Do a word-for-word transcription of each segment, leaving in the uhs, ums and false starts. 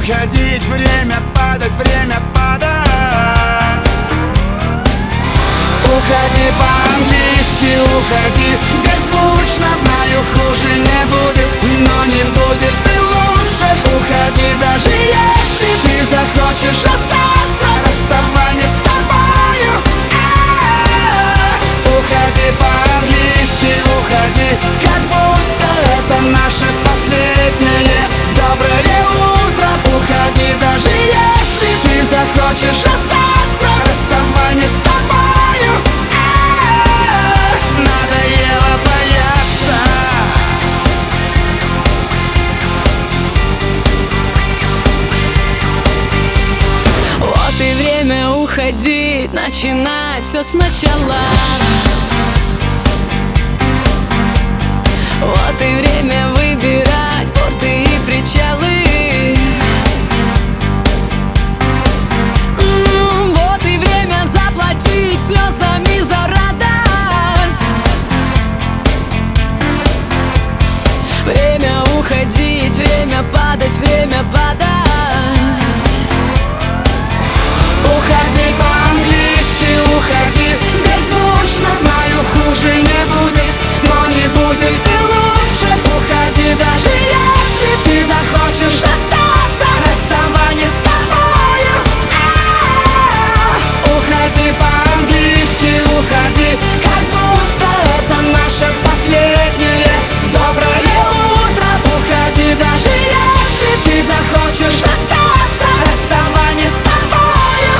уходить, время падать, время падать. Уходи по-английски, уходи беззвучно. Знаю, хуже не будет, но не будет и лучше. Уходи, даже если ты захочешь остаться. Расставание с тобою. Уходи по-английски, уходи, как будто это наше последнее доброе утро. Уходи, даже если ты захочешь остаться. Расставание с тобою. Надоело бояться. Вот и время уходить, начинать все сначала. Вот и время выбирать порты и причалы. М, Вот и время заплатить слезами за радость. Время уходить, время падать, время падать. Уходи по-английски, уходи беззвучно. Знаю, хуже не будет, но не будет и лучше. Уходи, даже если ты захочешь остаться. Расставание с тобою. Уходи по-английски, уходи, как будто это наше последнее доброе утро. Уходи, даже если ты захочешь остаться. Расставание с тобою.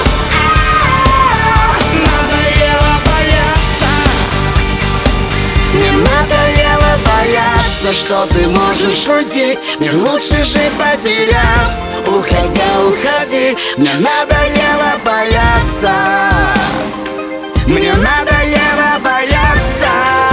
Надоело бояться. Мне надоело бояться, что ты можешь уйти. Мне лучше жить, потеряв. Уходя, уходи. Мне надоело бояться. Мне надоело бояться.